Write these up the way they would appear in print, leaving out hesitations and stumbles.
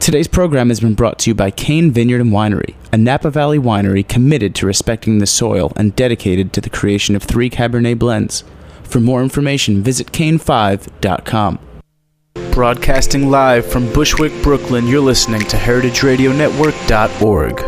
Today's program has been brought to you by Kane Vineyard and Winery, a Napa Valley winery committed to respecting the soil and dedicated to the creation of 3 Cabernet blends. For more information, visit Kane5.com. Broadcasting live from Bushwick, Brooklyn, you're listening to HeritageRadioNetwork.org.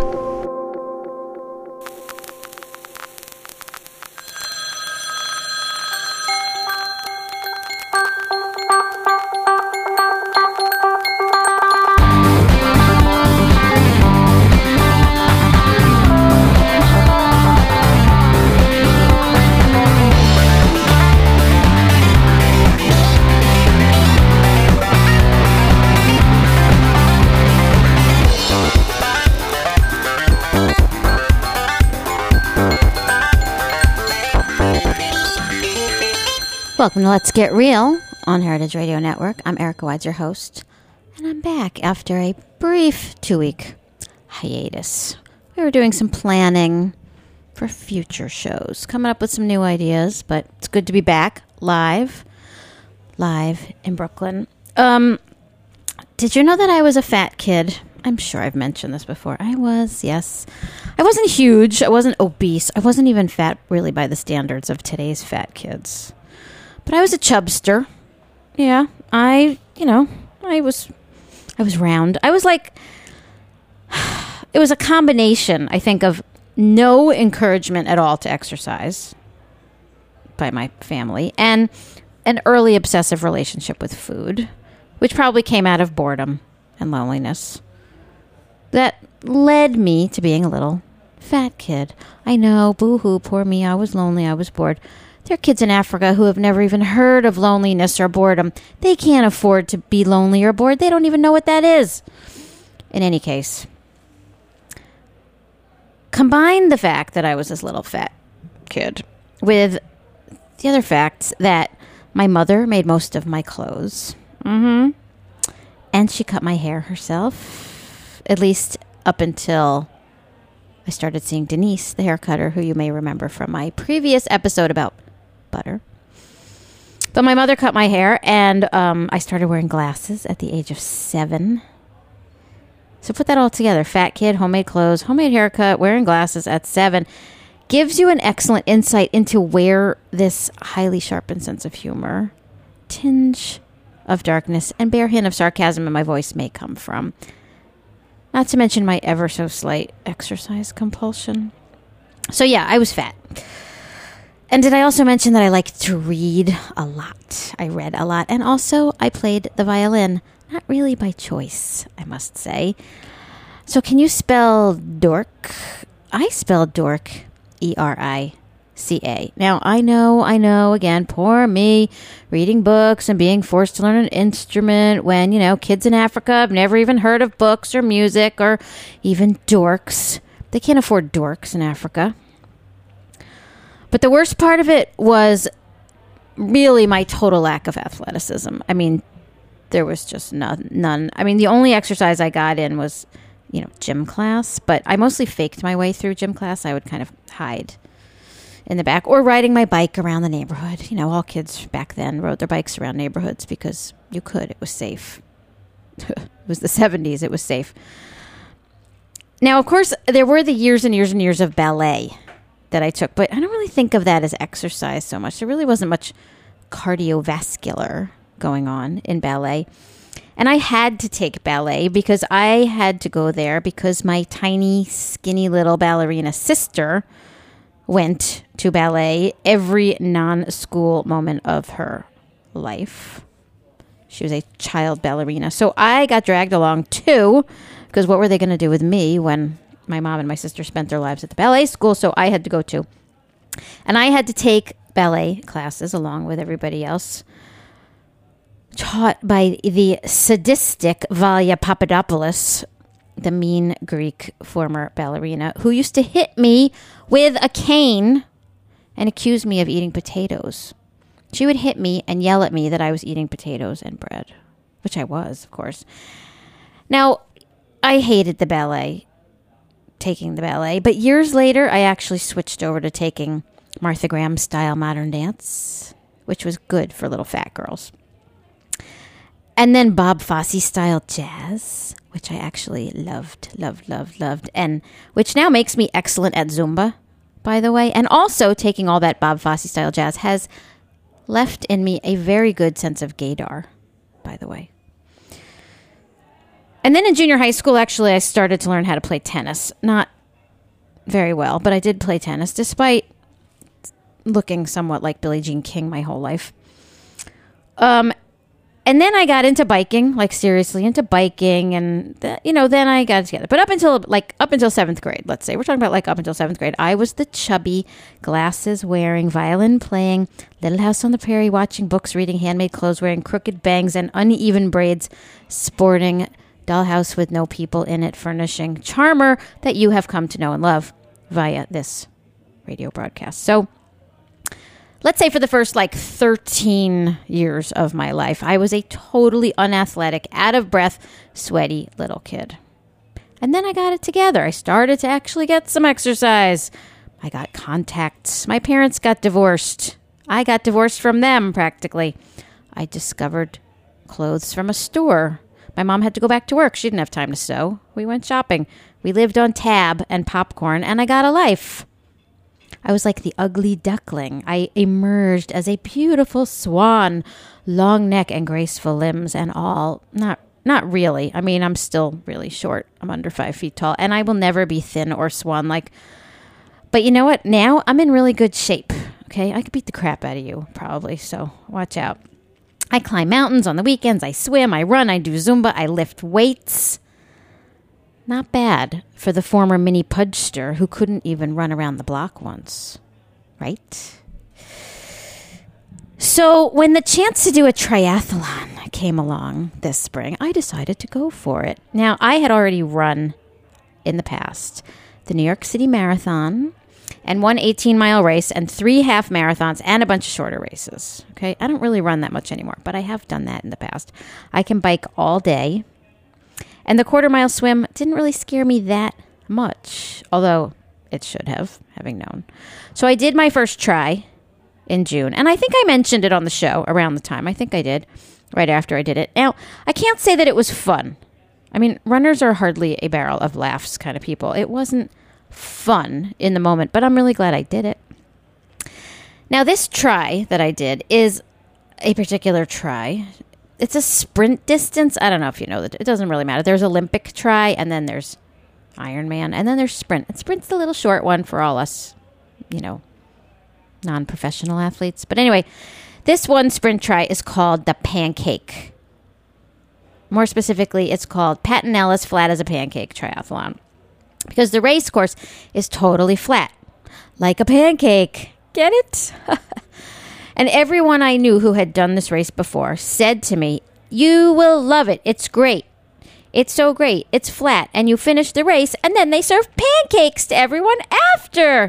Welcome to Let's Get Real on Heritage Radio Network. I'm Erica Wides, your host, and I'm back after a brief 2-week hiatus. We were doing some planning for future shows, coming up with some new ideas, but it's good to be back live in Brooklyn. Did you know that I was a fat kid? I'm sure I've mentioned this before. I was, yes. I wasn't huge. I wasn't obese. I wasn't even fat, really, by the standards of today's fat kids. But I was a chubster. Yeah, I was round. I was like, it was a combination, I think, of no encouragement at all to exercise by my family and an early obsessive relationship with food, which probably came out of boredom and loneliness. That led me to being a little fat kid. I know, boo-hoo, poor me, I was lonely, I was bored. There are kids in Africa who have never even heard of loneliness or boredom. They can't afford to be lonely or bored. They don't even know what that is. In any case, combine the fact that I was this little fat kid with the other facts that my mother made most of my clothes. And she cut my hair herself, at least up until I started seeing Denise, the hair cutter, who you may remember from my previous episode about butter. But my mother cut my hair, and I started wearing glasses at the age of 7. So put that all together. Fat kid, homemade clothes, homemade haircut, wearing glasses at 7 gives you an excellent insight into where this highly sharpened sense of humor, tinge of darkness, and bare hint of sarcasm in my voice may come from. Not to mention my ever so slight exercise compulsion. So yeah, I was fat. And did I also mention that I liked to read a lot? I read a lot. And also, I played the violin. Not really by choice, I must say. So can you spell dork? I spelled dork, E-R-I-C-A. Now, I know, again, poor me, reading books and being forced to learn an instrument when, kids in Africa have never even heard of books or music or even dorks. They can't afford dorks in Africa. But the worst part of it was really my total lack of athleticism. I mean, there was just none. I mean, the only exercise I got in was, gym class. But I mostly faked my way through gym class. I would kind of hide in the back or riding my bike around the neighborhood. All kids back then rode their bikes around neighborhoods because you could. It was safe. It was the 70s. It was safe. Now, of course, there were the years and years and years of ballet that I took, but I don't really think of that as exercise so much. There really wasn't much cardiovascular going on in ballet. And I had to take ballet because I had to go there because my tiny, skinny little ballerina sister went to ballet every non-school moment of her life. She was a child ballerina. So I got dragged along too, because what were they going to do with me when my mom and my sister spent their lives at the ballet school? So I had to go too. And I had to take ballet classes along with everybody else, taught by the sadistic Valia Papadopoulos, the mean Greek former ballerina, who used to hit me with a cane and accuse me of eating potatoes. She would hit me and yell at me that I was eating potatoes and bread, which I was, of course. Now, I hated the ballet, taking the ballet, but years later, I actually switched over to taking Martha Graham-style modern dance, which was good for little fat girls. And then Bob Fosse style jazz, which I actually loved, and which now makes me excellent at Zumba, by the way. And also taking all that Bob Fosse style jazz has left in me a very good sense of gaydar, by the way. And then in junior high school, actually, I started to learn how to play tennis. Not very well, but I did play tennis, despite looking somewhat like Billie Jean King my whole life. And then I got into biking, like seriously into biking, and then I got it together. But up until 7th grade, let's say, we're talking about like up until 7th grade, I was the chubby, glasses wearing, violin playing, Little House on the Prairie watching, books reading, handmade clothes wearing, crooked bangs and uneven braids, sporting, dollhouse with no people in it, furnishing charmer that you have come to know and love via this radio broadcast. So let's say for the first 13 years of my life, I was a totally unathletic, out of breath, sweaty little kid. And then I got it together. I started to actually get some exercise. I got contacts. My parents got divorced. I got divorced from them, practically. I discovered clothes from a store. My mom had to go back to work. She didn't have time to sew. We went shopping. We lived on Tab and popcorn, and I got a life. I was like the ugly duckling. I emerged as a beautiful swan, long neck and graceful limbs and all. Not really. I mean, I'm still really short. I'm under 5 feet tall, and I will never be thin or swan-like. But you know what? Now I'm in really good shape. Okay, I could beat the crap out of you, probably, so watch out. I climb mountains on the weekends. I swim, I run, I do Zumba, I lift weights. Not bad for the former mini pudgester who couldn't even run around the block once, right? So when the chance to do a triathlon came along this spring, I decided to go for it. Now, I had already run in the past the New York City Marathon and one 18-mile race and 3 half marathons and a bunch of shorter races. Okay, I don't really run that much anymore, but I have done that in the past. I can bike all day. And the quarter-mile swim didn't really scare me that much, although it should have, having known. So I did my first try in June, and I think I mentioned it on the show around the time. I think I did, right after I did it. Now, I can't say that it was fun. I mean, runners are hardly a barrel of laughs kind of people. It wasn't fun in the moment, but I'm really glad I did it. Now, this try that I did is a particular try. It's a sprint distance. I don't know if you know that. It doesn't really matter. There's Olympic try, and then there's Ironman, and then there's sprint. And sprint's the little short one for all us, non-professional athletes. But anyway, this one sprint try is called the Pancake. More specifically, it's called Patton Ellis Flat as a Pancake Triathlon. Because the race course is totally flat, like a pancake. Get it? And everyone I knew who had done this race before said to me, "You will love it. It's great. It's so great. It's flat." And you finish the race, and then they serve pancakes to everyone after.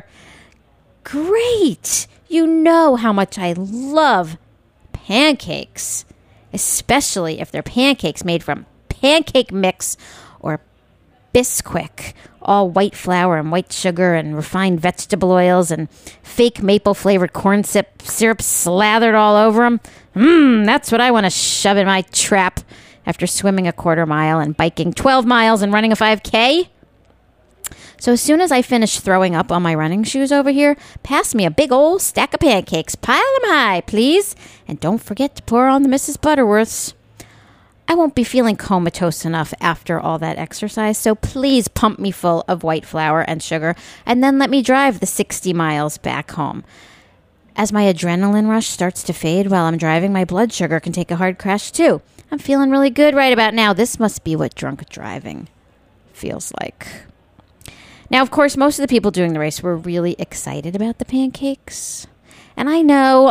Great. You know how much I love pancakes, especially if they're pancakes made from pancake mix or Bisquick, all white flour and white sugar and refined vegetable oils and fake maple-flavored corn syrup slathered all over them. That's what I want to shove in my trap after swimming a quarter mile and biking 12 miles and running a 5K. So as soon as I finish throwing up on my running shoes over here, pass me a big old stack of pancakes. Pile them high, please. And don't forget to pour on the Mrs. Butterworths. I won't be feeling comatose enough after all that exercise, so please pump me full of white flour and sugar, and then let me drive the 60 miles back home. As my adrenaline rush starts to fade while I'm driving, my blood sugar can take a hard crash too. I'm feeling really good right about now. This must be what drunk driving feels like. Now, of course, most of the people doing the race were really excited about the pancakes. And I know,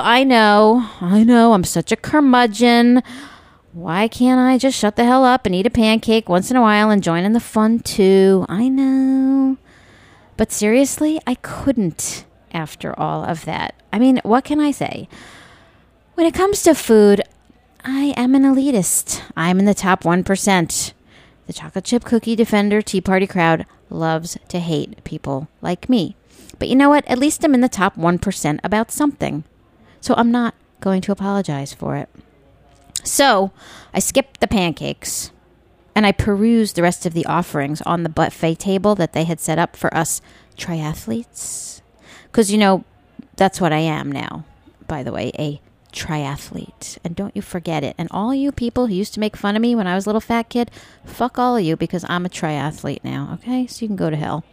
I'm such a curmudgeon. Why can't I just shut the hell up and eat a pancake once in a while and join in the fun too? I know. But seriously, I couldn't after all of that. I mean, what can I say? When it comes to food, I am an elitist. I'm in the top 1%. The chocolate chip cookie defender Tea Party crowd loves to hate people like me. But you know what? At least I'm in the top 1% about something. So I'm not going to apologize for it. So I skipped the pancakes and I perused the rest of the offerings on the buffet table that they had set up for us triathletes. Because, that's what I am now, by the way, a triathlete. And don't you forget it. And all you people who used to make fun of me when I was a little fat kid, fuck all of you, because I'm a triathlete now, okay? So you can go to hell.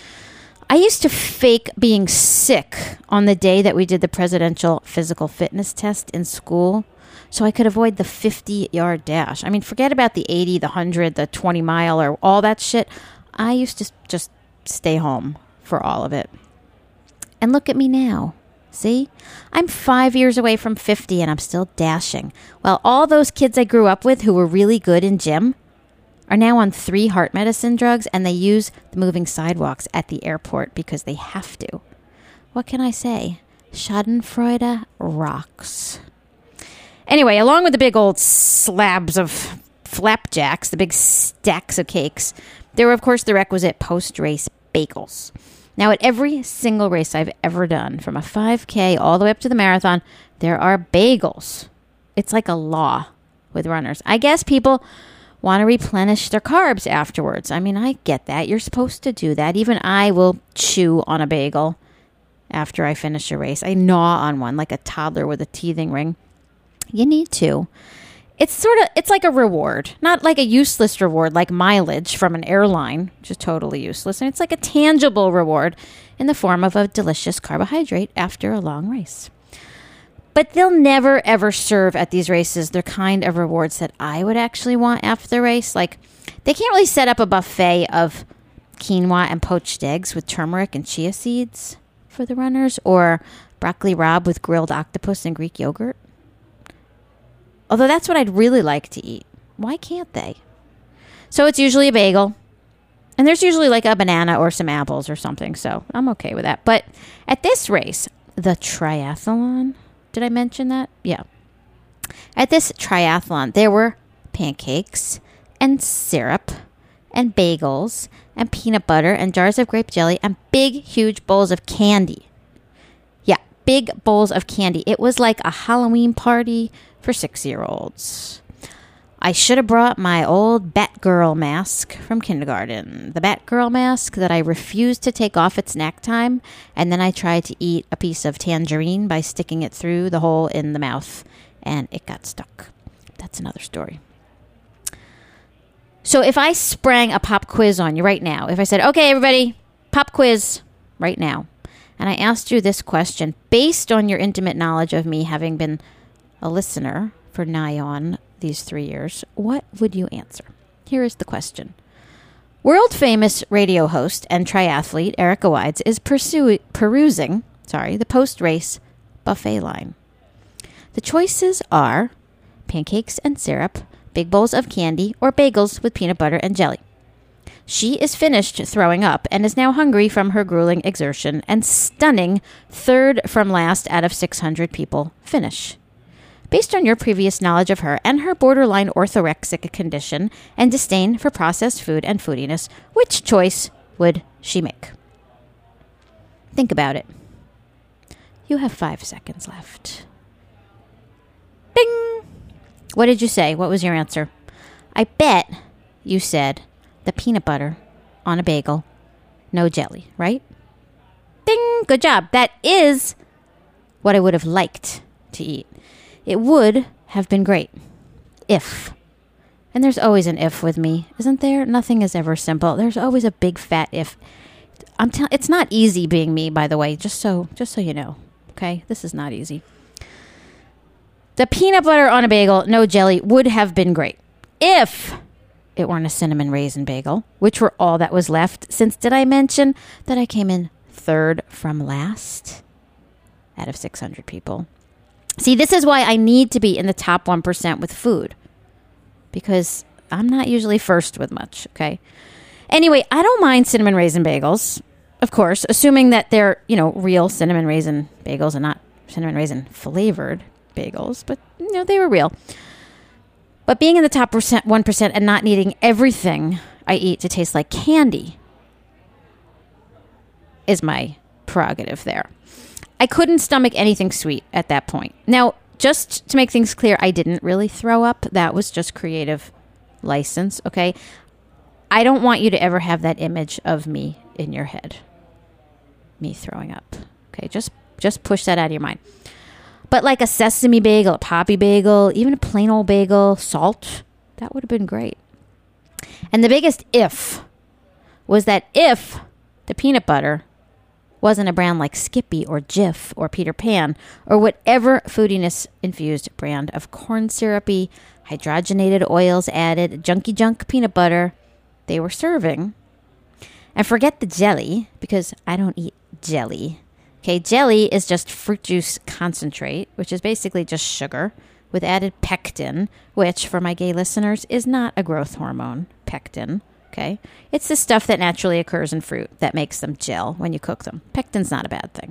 I used to fake being sick on the day that we did the presidential physical fitness test in school so I could avoid the 50-yard dash. I mean, forget about the 80, the 100, the 20-mile, or all that shit. I used to just stay home for all of it. And look at me now. See? I'm 5 years away from 50 and I'm still dashing. Well, all those kids I grew up with who were really good in gym are now on 3 heart medicine drugs, and they use the moving sidewalks at the airport because they have to. What can I say? Schadenfreude rocks. Anyway, along with the big old slabs of flapjacks, the big stacks of cakes, there were, of course, the requisite post-race bagels. Now, at every single race I've ever done, from a 5K all the way up to the marathon, there are bagels. It's like a law with runners. I guess people want to replenish their carbs afterwards. I mean, I get that. You're supposed to do that. Even I will chew on a bagel after I finish a race. I gnaw on one like a toddler with a teething ring. You need to. It's like a reward, not like a useless reward like mileage from an airline, which is totally useless. And it's like a tangible reward in the form of a delicious carbohydrate after a long race. But they'll never, ever serve at these races the kind of rewards that I would actually want after the race. Like, they can't really set up a buffet of quinoa and poached eggs with turmeric and chia seeds for the runners, or broccoli rabe with grilled octopus and Greek yogurt. Although that's what I'd really like to eat. Why can't they? So it's usually a bagel. And there's usually like a banana or some apples or something. So I'm okay with that. But at this race, the triathlon, did I mention that? Yeah. At this triathlon, there were pancakes and syrup and bagels and peanut butter and jars of grape jelly and big, huge bowls of candy. Yeah, big bowls of candy. It was like a Halloween party for 6-year-olds. I should have brought my old Batgirl mask from kindergarten. The Batgirl mask that I refused to take off at snack time, and then I tried to eat a piece of tangerine by sticking it through the hole in the mouth, and it got stuck. That's another story. So if I sprang a pop quiz on you right now, if I said, okay, everybody, pop quiz right now, and I asked you this question based on your intimate knowledge of me having been a listener for nigh on these 3 years, what would you answer? Here is the question. World-famous radio host and triathlete Erica Wides is perusing the post-race buffet line. The choices are pancakes and syrup, big bowls of candy, or bagels with peanut butter and jelly. She is finished throwing up and is now hungry from her grueling exertion and stunning third from last out of 600 people finish. Based on your previous knowledge of her and her borderline orthorexic condition and disdain for processed food and foodiness, which choice would she make? Think about it. You have 5 seconds left. Bing! What did you say? What was your answer? I bet you said the peanut butter on a bagel, no jelly, right? Bing! Good job. That is what I would have liked to eat. It would have been great if. And there's always an if with me, isn't there? Nothing is ever simple. There's always a big fat if. It's not easy being me, by the way, just so you know. Okay? This is not easy. The peanut butter on a bagel, no jelly, would have been great if it weren't a cinnamon raisin bagel, which were all that was left, since did I mention that I came in third from last out of 600 people? See, this is why I need to be in the top 1% with food, because I'm not usually first with much, okay? Anyway, I don't mind cinnamon raisin bagels, of course, assuming that they're, real cinnamon raisin bagels and not cinnamon raisin flavored bagels, but, they were real. But being in the top 1% and not needing everything I eat to taste like candy is my prerogative there. I couldn't stomach anything sweet at that point. Now, just to make things clear, I didn't really throw up. That was just creative license, okay? I don't want you to ever have that image of me in your head. Me throwing up. Okay, just push that out of your mind. But like a sesame bagel, a poppy bagel, even a plain old bagel, salt, that would have been great. And the biggest if was that if the peanut butter wasn't a brand like Skippy or Jif or Peter Pan or whatever foodiness-infused brand of corn syrupy, hydrogenated oils added, junky junk peanut butter they were serving. And forget the jelly, because I don't eat jelly. Okay, jelly is just fruit juice concentrate, which is basically just sugar with added pectin, which, for my gay listeners, is not a growth hormone, pectin. Okay, it's the stuff that naturally occurs in fruit that makes them gel when you cook them. Pectin's not a bad thing.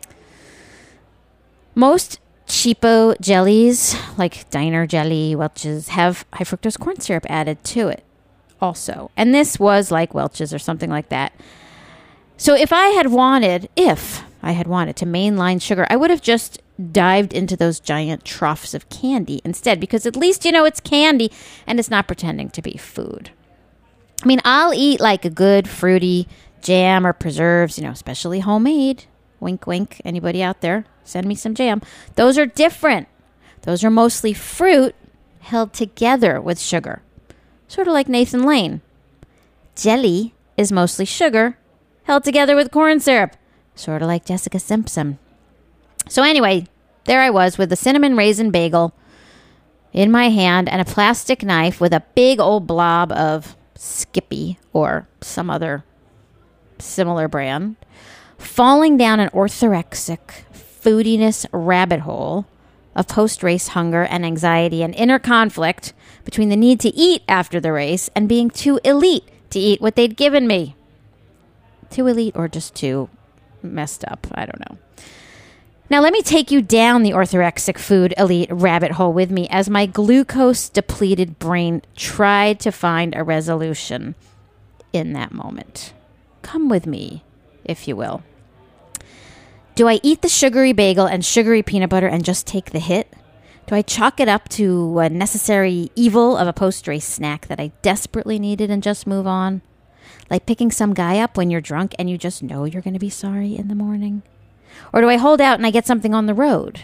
Most cheapo jellies, like Diner Jelly, Welch's, have high fructose corn syrup added to it also. And this was like Welch's or something like that. So if I had wanted to mainline sugar, I would have just dived into those giant troughs of candy instead, because at least, it's candy and it's not pretending to be food. I mean, I'll eat like a good fruity jam or preserves, especially homemade. Wink, wink. Anybody out there? Send me some jam. Those are different. Those are mostly fruit held together with sugar. Sort of like Nathan Lane. Jelly is mostly sugar held together with corn syrup. Sort of like Jessica Simpson. So anyway, there I was with the cinnamon raisin bagel in my hand and a plastic knife with a big old blob of Skippy or some other similar brand, falling down an orthorexic foodiness rabbit hole of post-race hunger and anxiety and inner conflict between the need to eat after the race and being too elite to eat what they'd given me. Too elite or just too messed up, I don't know. Now let me take you down the orthorexic food elite rabbit hole with me as my glucose-depleted brain tried to find a resolution in that moment. Come with me, if you will. Do I eat the sugary bagel and sugary peanut butter and just take the hit? Do I chalk it up to a necessary evil of a post-race snack that I desperately needed and just move on? Like picking some guy up when you're drunk and you just know you're going to be sorry in the morning? Or do I hold out and I get something on the road?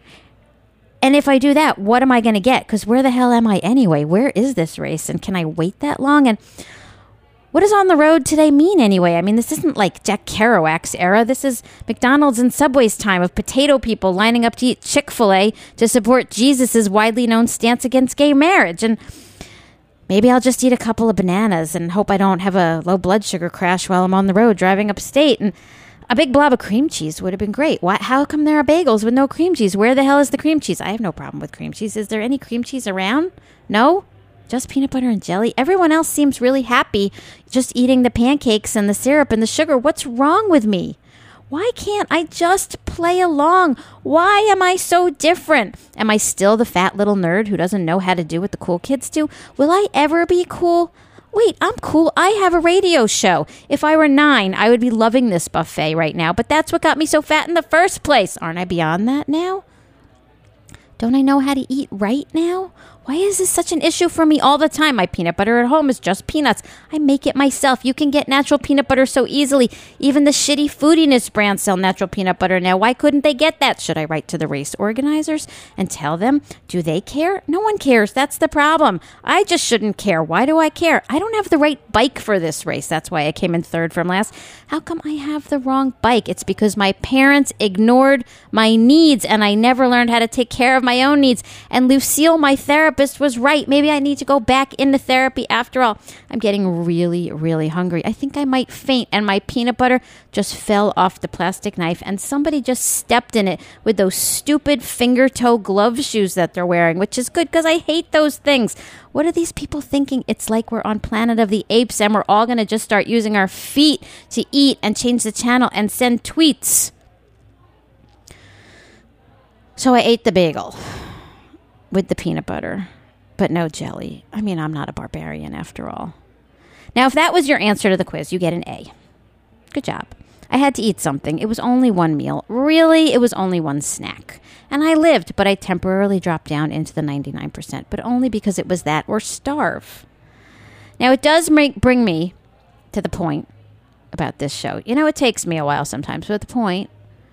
And if I do that, what am I going to get? Because where the hell am I anyway? Where is this race? And can I wait that long? And what does on the road today mean anyway? I mean, this isn't like Jack Kerouac's era. This is McDonald's and Subway's time of potato people lining up to eat Chick-fil-A to support Jesus' widely known stance against gay marriage. And maybe I'll just eat a couple of bananas and hope I don't have a low blood sugar crash while I'm on the road driving upstate. And a big blob of cream cheese would have been great. How come there are bagels with no cream cheese? Where the hell is the cream cheese? I have no problem with cream cheese. Is there any cream cheese around? No? Just peanut butter and jelly? Everyone else seems really happy just eating the pancakes and the syrup and the sugar. What's wrong with me? Why can't I just play along? Why am I so different? Am I still the fat little nerd who doesn't know how to do what the cool kids do? Will I ever be cool? Wait, I'm cool. I have a radio show. If I were 9, I would be loving this buffet right now. But that's what got me so fat in the first place. Aren't I beyond that now? Don't I know how to eat right now? Why is this such an issue for me all the time? My peanut butter at home is just peanuts. I make it myself. You can get natural peanut butter so easily. Even the shitty foodiness brands sell natural peanut butter now. Why couldn't they get that? Should I write to the race organizers and tell them? Do they care? No one cares. That's the problem. I just shouldn't care. Why do I care? I don't have the right bike for this race. That's why I came in third from last. How come I have the wrong bike? It's because my parents ignored my needs and I never learned how to take care of my own needs. And Lucille, my therapist, was right. Maybe I need to go back into therapy after all. I'm getting really, really hungry. I think I might faint, and my peanut butter just fell off the plastic knife, and somebody just stepped in it with those stupid finger-toe glove shoes that they're wearing, which is good because I hate those things. What are these people thinking? It's like we're on Planet of the Apes, and we're all going to just start using our feet to eat and change the channel and send tweets. So I ate the bagel with the peanut butter, but no jelly. I mean, I'm not a barbarian after all. Now, if that was your answer to the quiz, you get an A. Good job. I had to eat something. It was only one meal. Really, it was only one snack. And I lived, but I temporarily dropped down into the 99%, but only because it was that or starve. Now, it does bring me to the point about this show. You know, it takes me a while sometimes, but the point,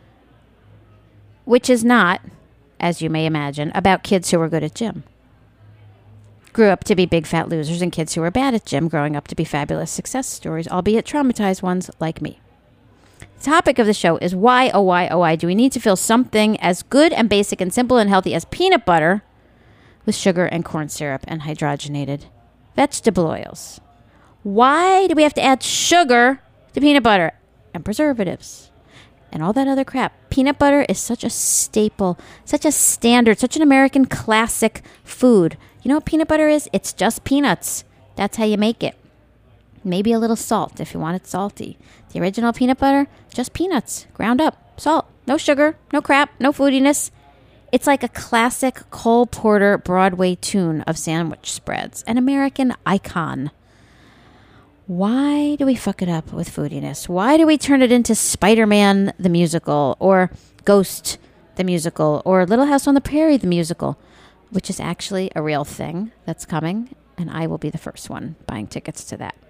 which is not, as you may imagine, about kids who are good at gym. Grew up to be big fat losers, and kids who are bad at gym growing up to be fabulous success stories, albeit traumatized ones like me. The topic of the show is why, oh why do we need to fill something as good and basic and simple and healthy as peanut butter with sugar and corn syrup and hydrogenated vegetable oils? Why do we have to add sugar to peanut butter and preservatives and all that other crap? Peanut butter is such a staple, such a standard, such an American classic food. You know what peanut butter is? It's just peanuts. That's how you make it. Maybe a little salt if you want it salty. The original peanut butter, just peanuts, ground up, salt, no sugar, no crap, no foodiness. It's like a classic Cole Porter Broadway tune of sandwich spreads, an American icon. Why do we fuck it up with foodiness? Why do we turn it into Spider-Man the musical, or Ghost the musical, or Little House on the Prairie the musical, which is actually a real thing that's coming, and I will be the first one buying tickets to that.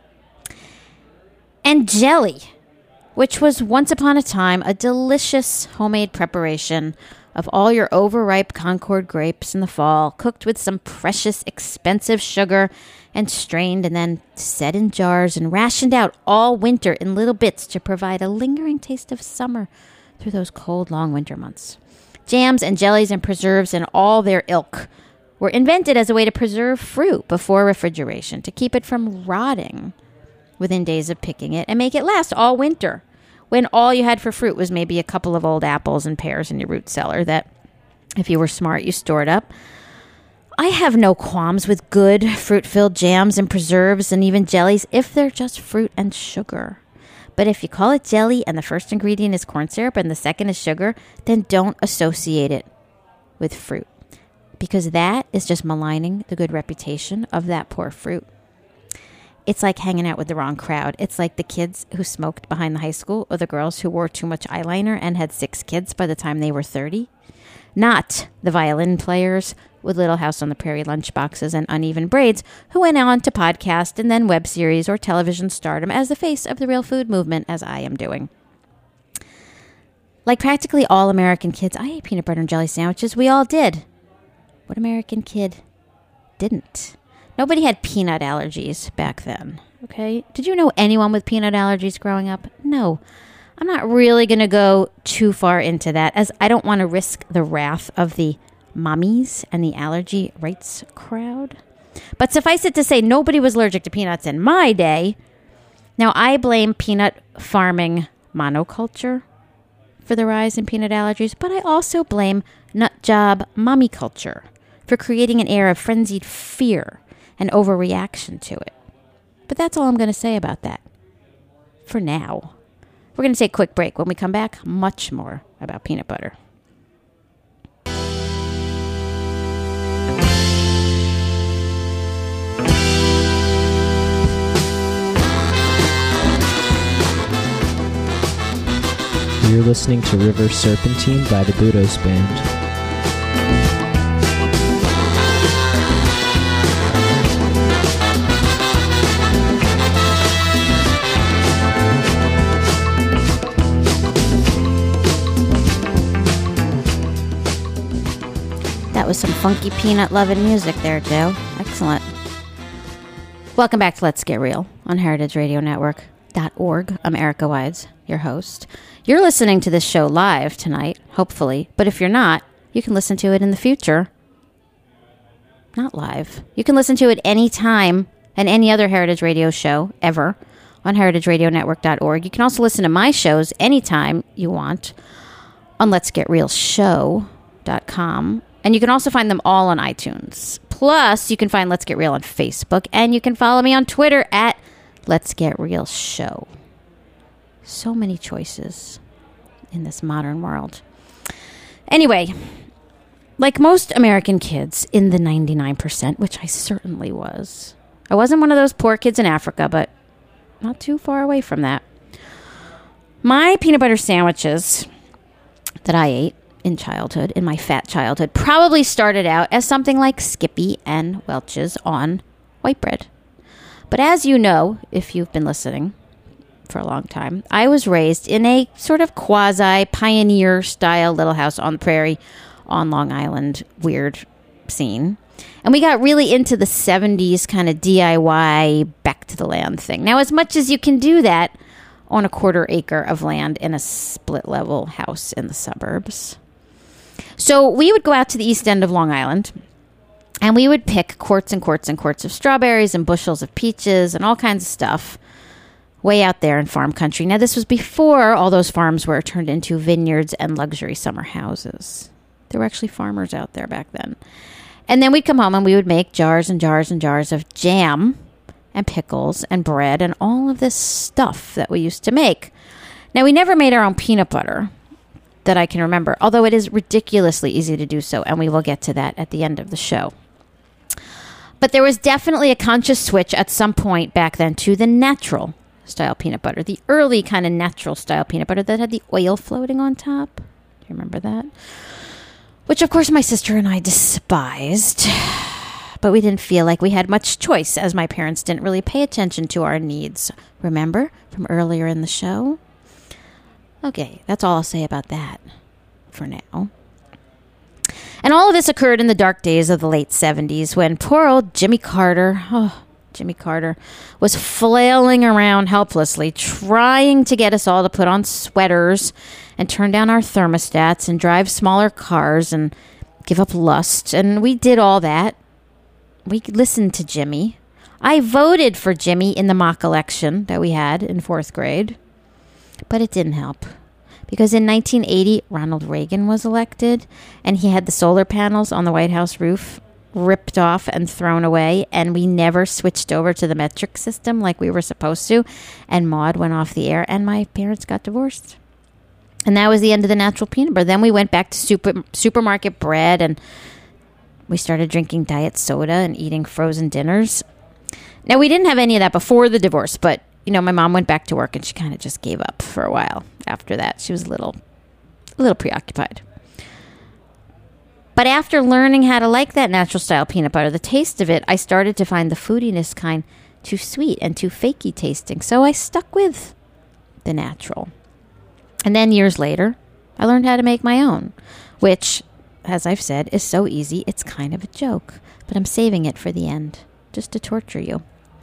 And jelly, which was once upon a time a delicious homemade preparation of all your overripe Concord grapes in the fall, cooked with some precious, expensive sugar and strained and then set in jars and rationed out all winter in little bits to provide a lingering taste of summer through those cold, long winter months. Jams and jellies and preserves and all their ilk were invented as a way to preserve fruit before refrigeration, to keep it from rotting within days of picking it and make it last all winter, when all you had for fruit was maybe a couple of old apples and pears in your root cellar that, if you were smart, you stored up. I have no qualms with good fruit-filled jams and preserves and even jellies if they're just fruit and sugar. But if you call it jelly and the first ingredient is corn syrup and the second is sugar, then don't associate it with fruit, because that is just maligning the good reputation of that poor fruit. It's like hanging out with the wrong crowd. It's like the kids who smoked behind the high school, or the girls who wore too much eyeliner and had 6 kids by the time they were 30. Not the violin players with Little House on the Prairie lunchboxes and uneven braids who went on to podcast and then web series or television stardom as the face of the real food movement, as I am doing. Like practically all American kids, I ate peanut butter and jelly sandwiches. We all did. What American kid didn't? Nobody had peanut allergies back then, okay? Did you know anyone with peanut allergies growing up? No. I'm not really going to go too far into that, as I don't want to risk the wrath of the mommies and the allergy rights crowd. But suffice it to say, nobody was allergic to peanuts in my day. Now, I blame peanut farming monoculture for the rise in peanut allergies, but I also blame nut job mommy culture for creating an air of frenzied fear and overreaction to it. But that's all I'm going to say about that for now. We're going to take a quick break. When we come back, much more about peanut butter. You're listening to River Serpentine by the Budos Band. That was some funky peanut-loving music there, Joe. Excellent. Welcome back to Let's Get Real on heritageradionetwork.org. I'm Erica Wides, your host. You're listening to this show live tonight, hopefully. But if you're not, you can listen to it in the future. Not live. You can listen to it anytime and any other Heritage Radio show ever on heritageradionetwork.org. You can also listen to my shows anytime you want on letsgetrealshow.com. And you can also find them all on iTunes. Plus, you can find Let's Get Real on Facebook. And you can follow me on Twitter at Let's Get Real Show. So many choices in this modern world. Anyway, like most American kids in the 99%, which I certainly was. I wasn't one of those poor kids in Africa, but not too far away from that. My peanut butter sandwiches that I ate in childhood, in my fat childhood, probably started out as something like Skippy and Welch's on white bread. But as you know, if you've been listening for a long time, I was raised in a sort of quasi-pioneer-style little house on the prairie on Long Island, weird scene. And we got really into the 70s kind of DIY, back to the land thing. Now, as much as you can do that on a quarter acre of land in a split-level house in the suburbs. So we would go out to the east end of Long Island, and we would pick quarts and quarts and quarts of strawberries and bushels of peaches and all kinds of stuff way out there in farm country. Now, this was before all those farms were turned into vineyards and luxury summer houses. There were actually farmers out there back then. And then we'd come home and we would make jars and jars and jars of jam and pickles and bread and all of this stuff that we used to make. Now, we never made our own peanut butter that I can remember, although it is ridiculously easy to do so, and we will get to that at the end of the show. But there was definitely a conscious switch at some point back then to the natural style peanut butter, the early kind of natural style peanut butter that had the oil floating on top. Do you remember that? Which, of course, my sister and I despised, but we didn't feel like we had much choice, as my parents didn't really pay attention to our needs. Remember from earlier in the show? Okay, that's all I'll say about that for now. And all of this occurred in the dark days of the late 70s when poor old Jimmy Carter was flailing around helplessly, trying to get us all to put on sweaters and turn down our thermostats and drive smaller cars and give up lust. And we did all that. We listened to Jimmy. I voted for Jimmy in the mock election that we had in 4th grade. But it didn't help. Because in 1980, Ronald Reagan was elected, and he had the solar panels on the White House roof ripped off and thrown away, and we never switched over to the metric system like we were supposed to, and Maude went off the air, and my parents got divorced. And that was the end of the natural peanut butter. Then we went back to supermarket bread, and we started drinking diet soda and eating frozen dinners. Now, we didn't have any of that before the divorce, but you know, my mom went back to work and she kind of just gave up for a while after that. She was a little preoccupied. But after learning how to like that natural style peanut butter, the taste of it, I started to find the foodiness kind too sweet and too fakey tasting. So I stuck with the natural. And then years later, I learned how to make my own, which, as I've said, is so easy, it's kind of a joke. But I'm saving it for the end, just to torture you.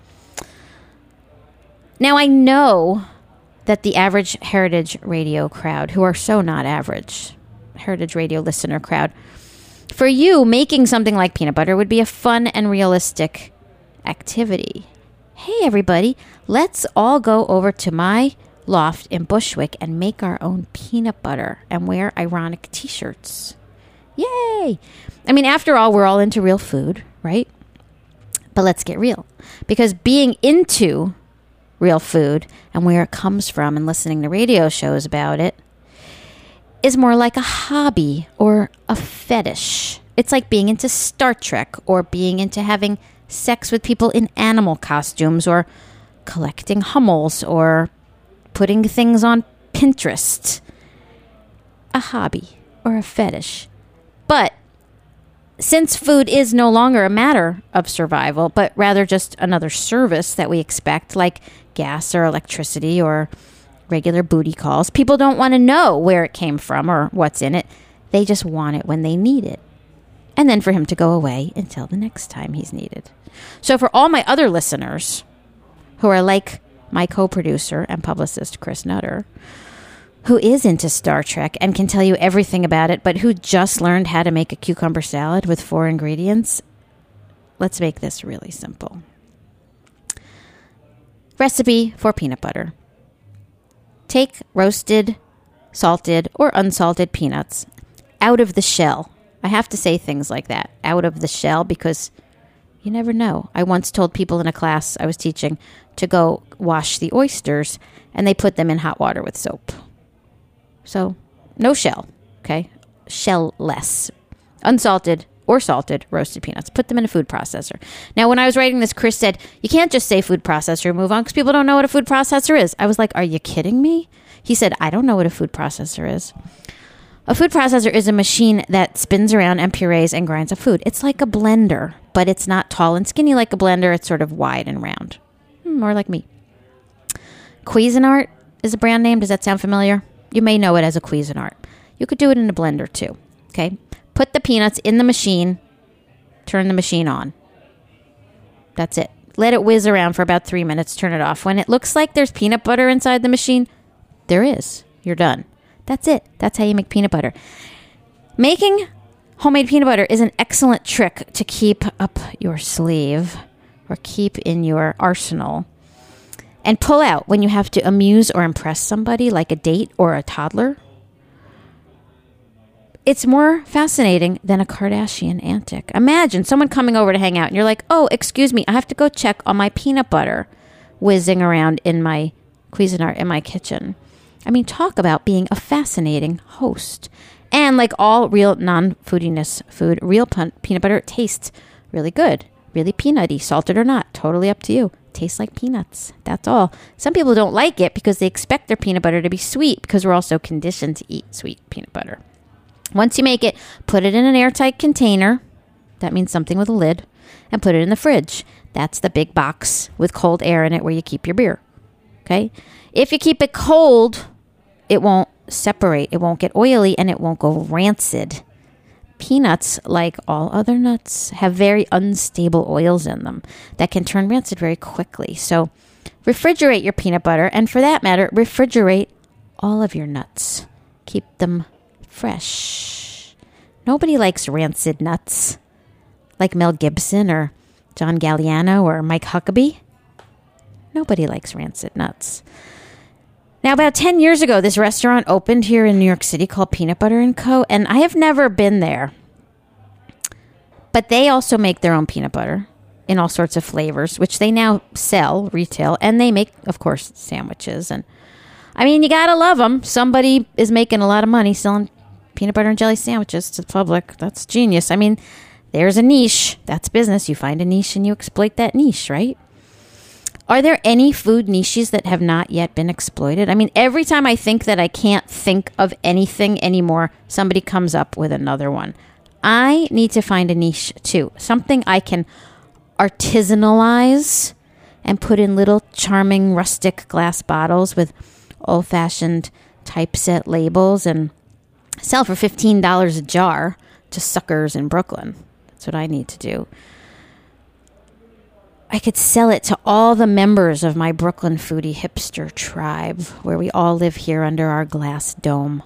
Now, I know that the average Heritage Radio crowd, who are so not average, Heritage Radio listener crowd, for you, making something like peanut butter would be a fun and realistic activity. Hey, everybody, let's all go over to my loft in Bushwick and make our own peanut butter and wear ironic T-shirts. Yay! I mean, after all, we're all into real food, right? But let's get real. Because being into real food and where it comes from and listening to radio shows about it is more like a hobby or a fetish. It's like being into Star Trek or being into having sex with people in animal costumes or collecting Hummels or putting things on Pinterest. A hobby or a fetish. But since food is no longer a matter of survival, but rather just another service that we expect, like gas or electricity or regular booty calls, people don't want to know where it came from or what's in it. They just want it when they need it. And then for him to go away until the next time he's needed. So for all my other listeners who are like my co-producer and publicist, Chris Nutter, who is into Star Trek and can tell you everything about it, but who just learned how to make a cucumber salad with 4 ingredients, let's make this really simple. Recipe for peanut butter. Take roasted, salted, or unsalted peanuts out of the shell. I have to say things like that, out of the shell, because you never know. I once told people in a class I was teaching to go wash the oysters, and they put them in hot water with soap. So, no shell, okay? Shell-less. Unsalted or salted roasted peanuts. Put them in a food processor. Now, when I was writing this, Chris said, you can't just say food processor and move on because people don't know what a food processor is. I was like, are you kidding me? He said, I don't know what a food processor is. A food processor is a machine that spins around and purees and grinds up food. It's like a blender, but it's not tall and skinny like a blender. It's sort of wide and round. More like me. Cuisinart is a brand name. Does that sound familiar? You may know it as a Cuisinart. You could do it in a blender too. Okay. Put the peanuts in the machine. Turn the machine on. That's it. Let it whiz around for about 3 minutes. Turn it off. When it looks like there's peanut butter inside the machine, there is. You're done. That's it. That's how you make peanut butter. Making homemade peanut butter is an excellent trick to keep up your sleeve or keep in your arsenal and pull out when you have to amuse or impress somebody like a date or a toddler. It's more fascinating than a Kardashian antic. Imagine someone coming over to hang out and you're like, oh, excuse me, I have to go check on my peanut butter whizzing around in my Cuisinart in my kitchen. I mean, talk about being a fascinating host. And like all real non-foodiness food, real peanut butter tastes really good, really peanutty, salted or not, totally up to you. Tastes like peanuts. That's all. Some people don't like it because they expect their peanut butter to be sweet because we're also conditioned to eat sweet peanut butter. Once you make it, put it in an airtight container. That means something with a lid. And put it in the fridge. That's the big box with cold air in it where you keep your beer. Okay? If you keep it cold, it won't separate. It won't get oily and it won't go rancid. Peanuts, like all other nuts, have very unstable oils in them that can turn rancid very quickly. So refrigerate your peanut butter. And for that matter, refrigerate all of your nuts. Keep them fresh. Nobody likes rancid nuts like Mel Gibson or John Galliano or Mike Huckabee. Nobody likes rancid nuts. Now, about 10 years ago, this restaurant opened here in New York City called Peanut Butter & Co. And I have never been there. But they also make their own peanut butter in all sorts of flavors, which they now sell retail. And they make, of course, sandwiches. And I mean, you got to love them. Somebody is making a lot of money selling peanut butter and jelly sandwiches to the public. That's genius. I mean, there's a niche. That's business. You find a niche and you exploit that niche, right? Are there any food niches that have not yet been exploited? I mean, every time I think that I can't think of anything anymore, somebody comes up with another one. I need to find a niche too. Something I can artisanalize and put in little charming rustic glass bottles with old-fashioned typeset labels and sell for $15 a jar to suckers in Brooklyn. That's what I need to do. I could sell it to all the members of my Brooklyn foodie hipster tribe where we all live here under our glass dome.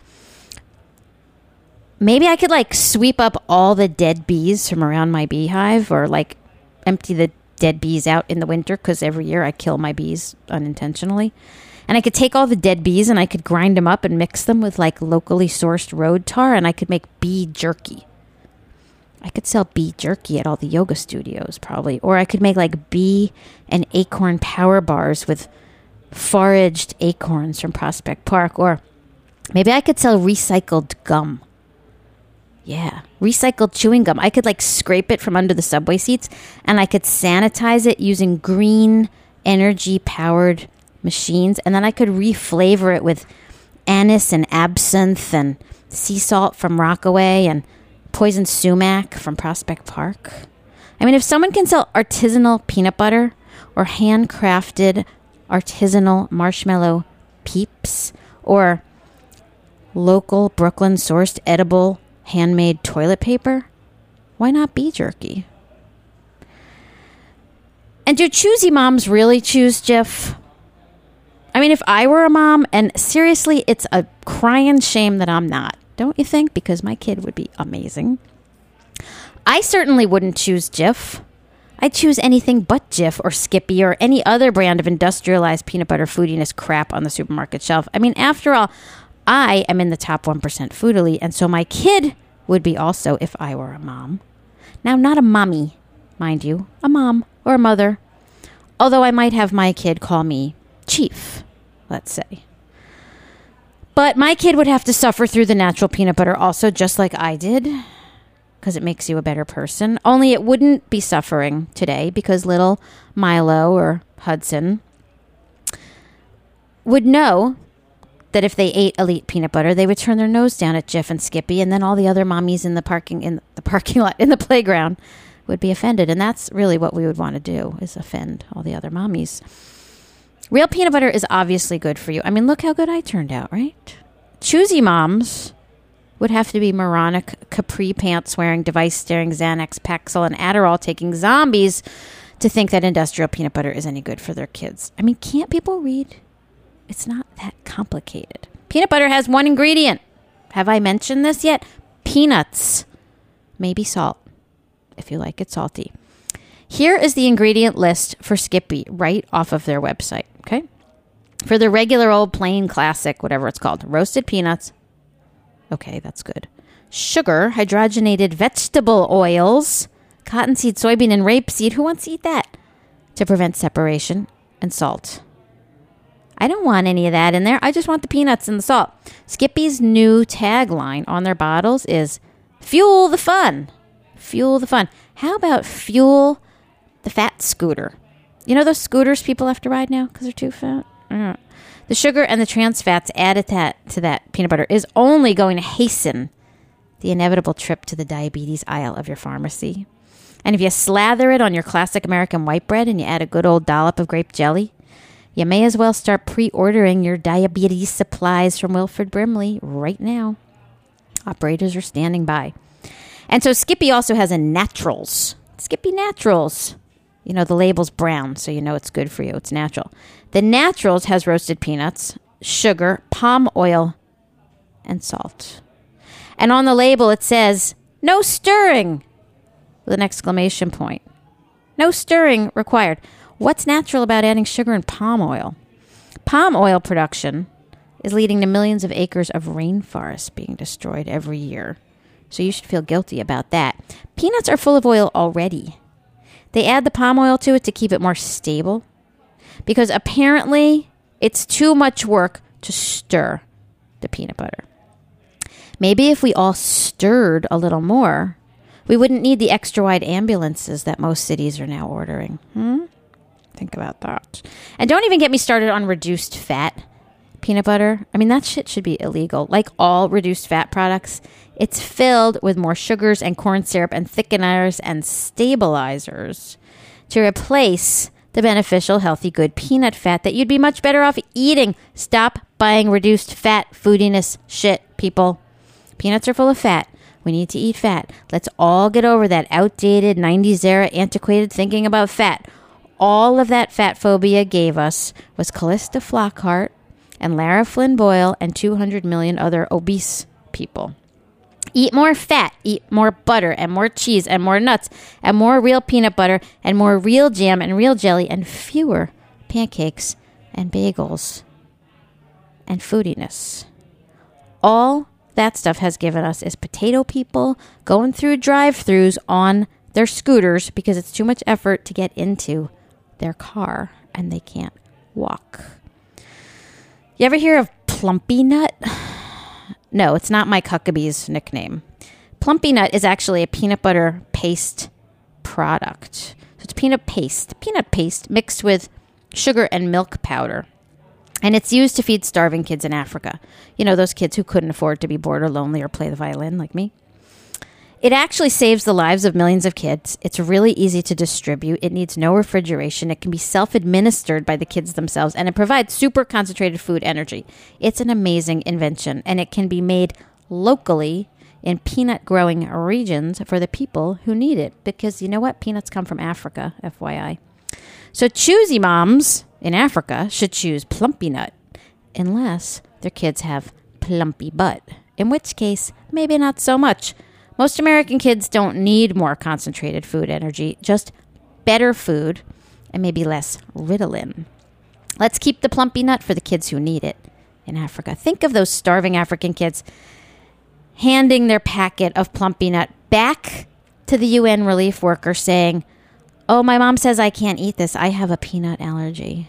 Maybe I could like sweep up all the dead bees from around my beehive or like empty the dead bees out in the winter because every year I kill my bees unintentionally. And I could take all the dead bees and I could grind them up and mix them with like locally sourced road tar and I could make bee jerky. I could sell bee jerky at all the yoga studios probably. Or I could make like bee and acorn power bars with foraged acorns from Prospect Park. Or maybe I could sell recycled gum. Yeah, recycled chewing gum. I could like scrape it from under the subway seats and I could sanitize it using green energy powered machines. And then I could reflavor it with anise and absinthe and sea salt from Rockaway and poison sumac from Prospect Park. I mean, if someone can sell artisanal peanut butter or handcrafted artisanal marshmallow peeps or local Brooklyn sourced edible handmade toilet paper, why not bee jerky? And do choosy moms really choose Jif? I mean, if I were a mom, and seriously, it's a crying shame that I'm not. Don't you think? Because my kid would be amazing. I certainly wouldn't choose Jif. I'd choose anything but Jif or Skippy or any other brand of industrialized peanut butter foodiness crap on the supermarket shelf. I mean, after all, I am in the top 1% foodily, and so my kid would be also if I were a mom. Now, not a mommy, mind you, a mom or a mother. Although I might have my kid call me Chief, let's say. But my kid would have to suffer through the natural peanut butter also, just like I did, because it makes you a better person. Only it wouldn't be suffering today because little Milo or Hudson would know that if they ate Elite peanut butter, they would turn their nose down at Jif and Skippy, and then all the other mommies in the parking lot, in the playground, would be offended. And that's really what we would want to do, is offend all the other mommies. Real peanut butter is obviously good for you. I mean, look how good I turned out, right? Choosy moms would have to be moronic, capri pants wearing, device staring, Xanax, Paxil, and Adderall taking zombies to think that industrial peanut butter is any good for their kids. I mean, can't people read? It's not that complicated. Peanut butter has one ingredient. Have I mentioned this yet? Peanuts. Maybe salt, if you like it salty. Here is the ingredient list for Skippy right off of their website, okay? For the regular old plain classic, whatever it's called, roasted peanuts. Okay, that's good. Sugar, hydrogenated vegetable oils, cottonseed, soybean, and rapeseed. Who wants to eat that? To prevent separation. And salt. I don't want any of that in there. I just want the peanuts and the salt. Skippy's new tagline on their bottles is, fuel the fun. Fuel the fun. How about fuel the fat scooter? You know those scooters people have to ride now because they're too fat? The sugar and the trans fats added to that peanut butter is only going to hasten the inevitable trip to the diabetes aisle of your pharmacy. And if you slather it on your classic American white bread and you add a good old dollop of grape jelly, you may as well start pre-ordering your diabetes supplies from Wilford Brimley right now. Operators are standing by. And so Skippy also has a Naturals. Skippy Naturals. You know, the label's brown, so you know it's good for you. It's natural. The Naturals has roasted peanuts, sugar, palm oil, and salt. And on the label it says, no stirring, with an exclamation point. No stirring required. What's natural about adding sugar and palm oil? Palm oil production is leading to millions of acres of rainforest being destroyed every year. So you should feel guilty about that. Peanuts are full of oil already. They add the palm oil to it to keep it more stable because apparently it's too much work to stir the peanut butter. Maybe if we all stirred a little more, we wouldn't need the extra wide ambulances that most cities are now ordering. Think about that. And don't even get me started on reduced fat peanut butter. I mean, that shit should be illegal. Like all reduced fat products, it's filled with more sugars and corn syrup and thickeners and stabilizers to replace the beneficial, healthy, good peanut fat that you'd be much better off eating. Stop buying reduced fat foodiness shit, people. Peanuts are full of fat. We need to eat fat. Let's all get over that outdated 90s era antiquated thinking about fat. All of that fat phobia gave us was Callista Flockhart and Lara Flynn Boyle and 200 million other obese people. Eat more fat, eat more butter and more cheese and more nuts and more real peanut butter and more real jam and real jelly and fewer pancakes and bagels and foodiness. All that stuff has given us is potato people going through drive-thrus on their scooters because it's too much effort to get into their car and they can't walk. You ever hear of Plumpy Nut? No, it's not Mike Huckabee's nickname. Plumpy Nut is actually a peanut butter paste product. So it's peanut paste mixed with sugar and milk powder. And it's used to feed starving kids in Africa. You know, those kids who couldn't afford to be bored or lonely or play the violin like me. It actually saves the lives of millions of kids. It's really easy to distribute. It needs no refrigeration. It can be self-administered by the kids themselves, and it provides super concentrated food energy. It's an amazing invention, and it can be made locally in peanut-growing regions for the people who need it. Because you know what? Peanuts come from Africa, FYI. So choosy moms in Africa should choose Plumpy Nut, unless their kids have plumpy butt, in which case, maybe not so much. Most American kids don't need more concentrated food energy, just better food and maybe less Ritalin. Let's keep the Plumpy Nut for the kids who need it in Africa. Think of those starving African kids handing their packet of Plumpy Nut back to the UN relief worker saying, "Oh, my mom says I can't eat this. I have a peanut allergy."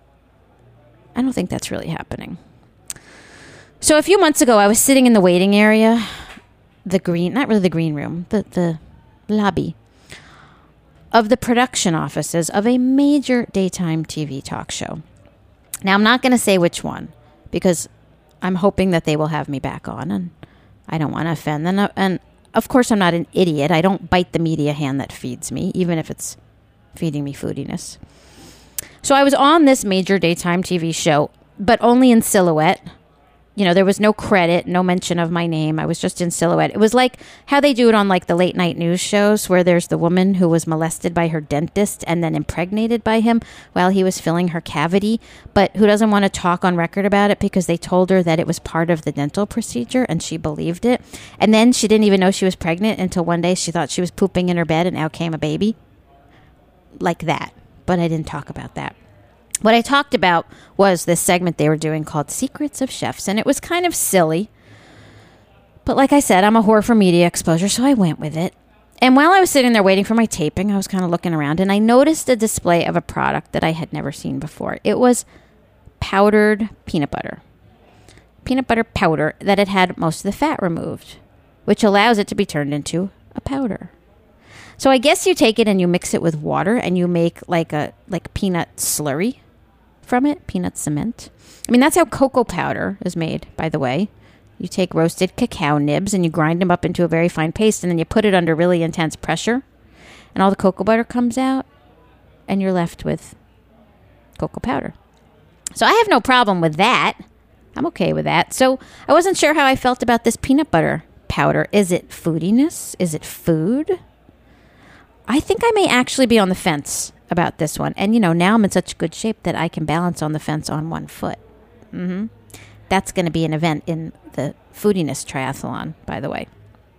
I don't think that's really happening. So a few months ago, I was sitting in the waiting area, not really the green room, the lobby of the production offices of a major daytime TV talk show. Now, I'm not going to say which one because I'm hoping that they will have me back on, and I don't want to offend them. And of course, I'm not an idiot. I don't bite the media hand that feeds me, even if it's feeding me foodiness. So I was on this major daytime TV show, but only in silhouette. You know, there was no credit, no mention of my name. I was just in silhouette. It was like how they do it on like the late night news shows where there's the woman who was molested by her dentist and then impregnated by him while he was filling her cavity, but who doesn't want to talk on record about it because they told her that it was part of the dental procedure and she believed it. And then she didn't even know she was pregnant until one day she thought she was pooping in her bed and out came a baby. Like that. But I didn't talk about that. What I talked about was this segment they were doing called Secrets of Chefs, and it was kind of silly. But like I said, I'm a whore for media exposure, so I went with it. And while I was sitting there waiting for my taping, I was kind of looking around, and I noticed a display of a product that I had never seen before. It was powdered peanut butter. Peanut butter powder that had most of the fat removed, which allows it to be turned into a powder. So I guess you take it and you mix it with water, and you make like peanut slurry from it, peanut cement. I mean, that's how cocoa powder is made, by the way. You take roasted cacao nibs and you grind them up into a very fine paste, and then you put it under really intense pressure, and all the cocoa butter comes out, and you're left with cocoa powder. So I have no problem with that. I'm okay with that. So I wasn't sure how I felt about this peanut butter powder. Is it foodiness? Is it food? I think I may actually be on the fence about this one. And, you know, now I'm in such good shape that I can balance on the fence on one foot. That's going to be an event in the foodiness triathlon, by the way.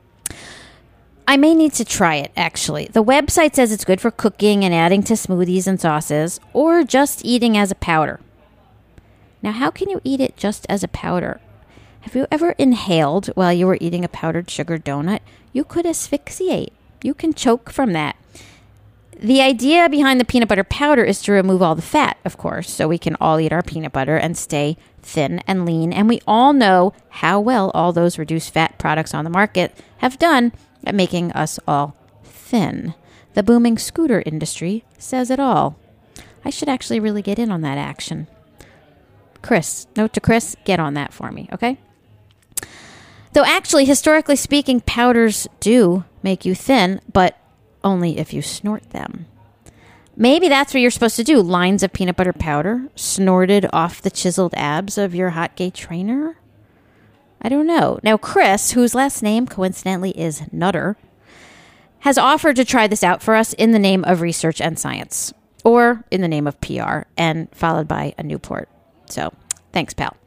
I may need to try it, actually. The website says it's good for cooking and adding to smoothies and sauces, or just eating as a powder. Now, how can you eat it just as a powder? Have you ever inhaled while you were eating a powdered sugar donut? You could asphyxiate. You can choke from that. The idea behind the peanut butter powder is to remove all the fat, of course, so we can all eat our peanut butter and stay thin and lean. And we all know how well all those reduced fat products on the market have done at making us all thin. The booming scooter industry says it all. I should actually really get in on that action. Chris, note to Chris, get on that for me, okay? Though actually, historically speaking, powders do make you thin, but only if you snort them. Maybe that's what you're supposed to do. Lines of peanut butter powder snorted off the chiseled abs of your hot gay trainer? I don't know. Now, Chris, whose last name coincidentally is Nutter, has offered to try this out for us in the name of research and science, or in the name of PR, and followed by a Newport. So, thanks, pal.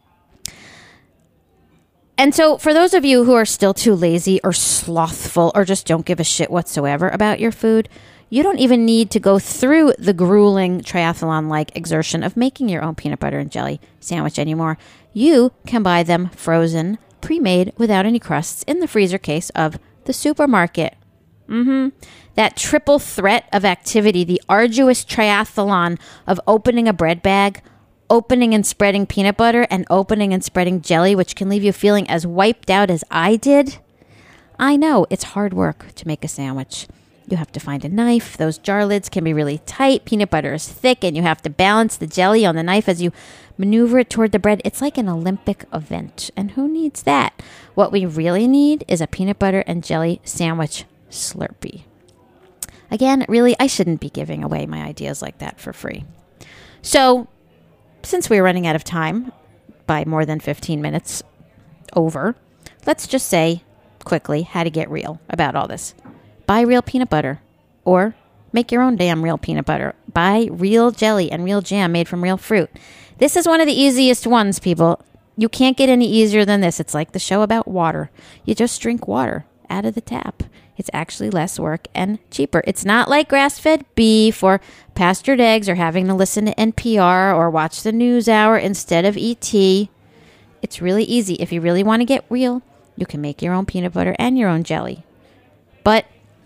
And so for those of you who are still too lazy or slothful or just don't give a shit whatsoever about your food, you don't even need to go through the grueling triathlon-like exertion of making your own peanut butter and jelly sandwich anymore. You can buy them frozen, pre-made, without any crusts in the freezer case of the supermarket. That triple threat of activity, the arduous triathlon of opening a bread bag, opening and spreading peanut butter, and opening and spreading jelly, which can leave you feeling as wiped out as I did. I know, it's hard work to make a sandwich. You have to find a knife. Those jar lids can be really tight. Peanut butter is thick, and you have to balance the jelly on the knife as you maneuver it toward the bread. It's like an Olympic event, and who needs that? What we really need is a peanut butter and jelly sandwich Slurpee. Again, really, I shouldn't be giving away my ideas like that for free. So, since we're running out of time by more than 15 minutes over, let's just say quickly how to get real about all this. Buy real peanut butter, or make your own damn real peanut butter. Buy real jelly and real jam made from real fruit. This is one of the easiest ones, people. You can't get any easier than this. It's like the show about water. You just drink water out of the tap. It's actually less work and cheaper. It's not like grass-fed beef or pastured eggs or having to listen to NPR or watch the news hour instead of ET. It's really easy. If you really want to get real, you can make your own peanut butter and your own jelly. But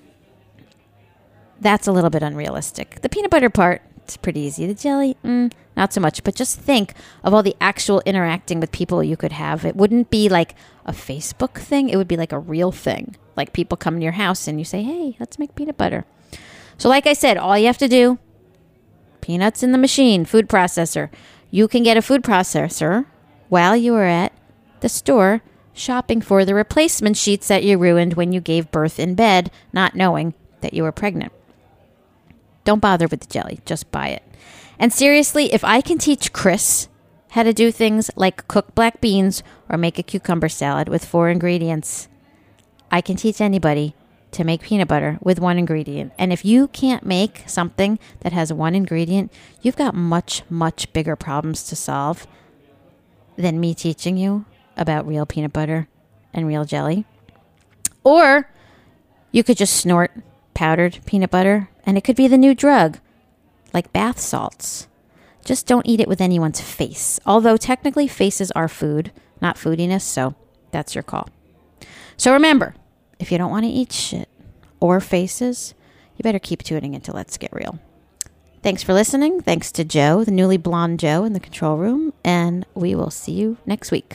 that's a little bit unrealistic. The peanut butter part, it's pretty easy. The jelly, not so much. But just think of all the actual interacting with people you could have. It wouldn't be like a Facebook thing. It would be like a real thing. Like people come to your house and you say, hey, let's make peanut butter. So like I said, all you have to do, peanuts in the machine, food processor. You can get a food processor while you were at the store shopping for the replacement sheets that you ruined when you gave birth in bed, not knowing that you were pregnant. Don't bother with the jelly. Just buy it. And seriously, if I can teach Chris how to do things like cook black beans or make a cucumber salad with 4 ingredients, I can teach anybody to make peanut butter with 1 ingredient. And if you can't make something that has 1 ingredient, you've got much, much bigger problems to solve than me teaching you about real peanut butter and real jelly. Or you could just snort powdered peanut butter, and it could be the new drug, like bath salts. Just don't eat it with anyone's face. Although technically faces are food, not foodiness, so that's your call. So remember, if you don't want to eat shit or faces, you better keep tuning into Let's Get Real. Thanks for listening. Thanks to Joe, the newly blonde Joe in the control room, and we will see you next week.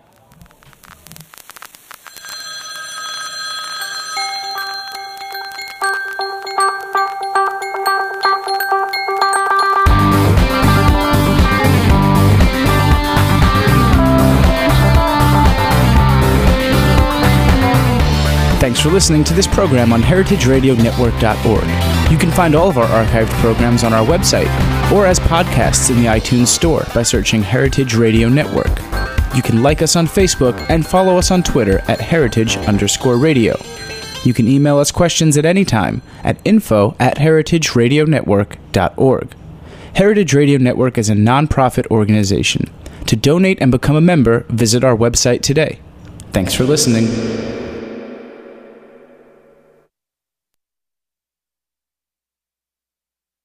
Thanks for listening to this program on heritageradionetwork.org. You can find all of our archived programs on our website or as podcasts in the iTunes Store by searching Heritage Radio Network. You can like us on Facebook and follow us on Twitter at @heritage_radio. You can email us questions at any time at info@heritageradionetwork.org. Heritage Radio Network is a non-profit organization. To donate and become a member, visit our website today. Thanks for listening.